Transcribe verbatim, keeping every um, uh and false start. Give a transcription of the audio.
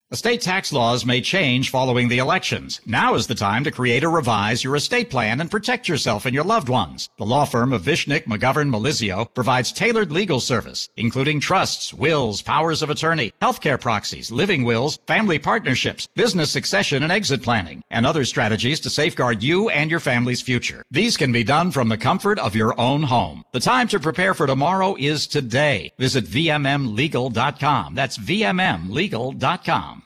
Estate tax laws may change following the elections. Now is the time to create or revise your estate plan and protect yourself and your loved ones. The law firm of Vishnick, McGovern, Malizio provides tailored legal service, including trusts, wills, powers of attorney, healthcare proxies, living wills, family partnerships, business succession and exit planning, and other strategies to safeguard you and your family's future. These can be done from the comfort of your own home. The time to prepare for tomorrow is today. Visit V M M legal dot com. That's V M M legal dot com.